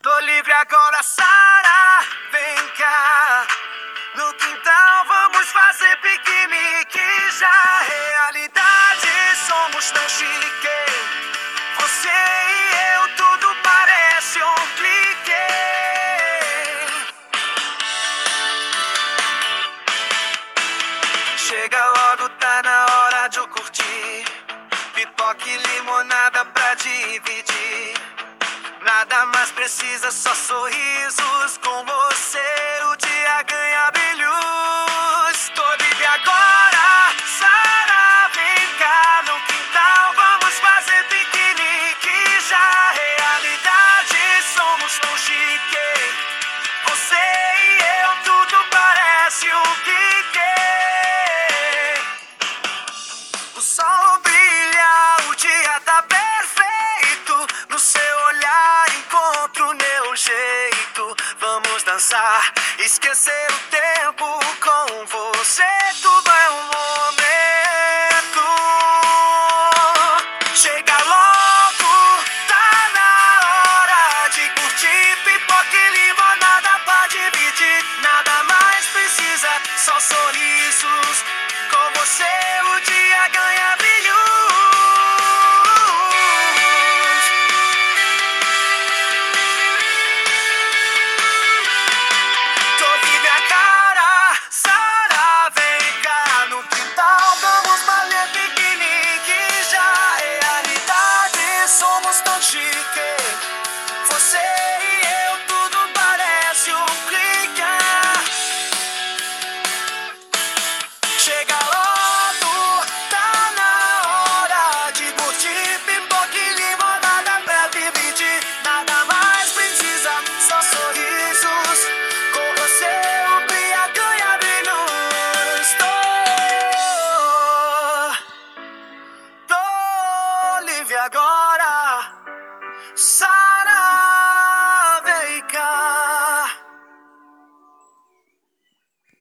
Tô livre agora, Sara, vem cá. No quintal vamos fazer piquenique. Já realidade, somos tão chique. Você e eu, tudo parece um clique. Chega logo, tá na hora de eu curtir. Pipoca e limonada pra dividir. Nada mais precisa, só sorrisos. Com você o dia ganha brilhos. Tô livre agora, Sara, vem cá. No quintal vamos fazer piquenique. Já realidade, somos tão chique. Você e eu, tudo parece um pique. O sol brilha, o dia tá perfeito. No seu olhar encontro meu jeito. Vamos dançar, esquecer o tempo. Com você tudo é um momento. Chega logo, tá na hora de curtir. Pipoca e limonada pra dividir. Nada mais precisa, só sorrisos. Com você o dia ganha brilhos. Tô livre agora, Sara, vem cá. No quintal vamos fazer piquenique. Já realidade, somos tão chique. Você e eu, tudo parece um clique. Chega logo, tá na hora de curtir. Pipoca e limonada pra dividir. Nada mais precisa, só sorrisos. Com você o dia ganha brilhos. Tô livre agora, Sara.